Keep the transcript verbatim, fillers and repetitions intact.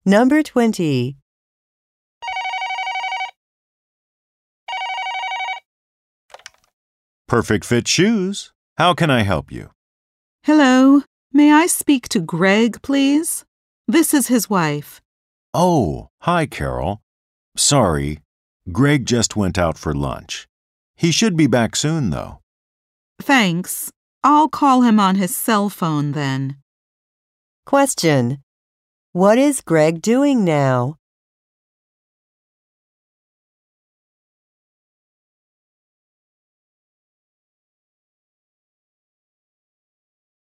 Number twenty. Perfect Fit Shoes. How can I help you? Hello, may I speak to Greg, please? This is his wife. Oh, hi, Carol. Sorry, Greg just went out for lunch. He should be back soon, though. Thanks. I'll call him on his cell phone then. Question. What is Greg doing now?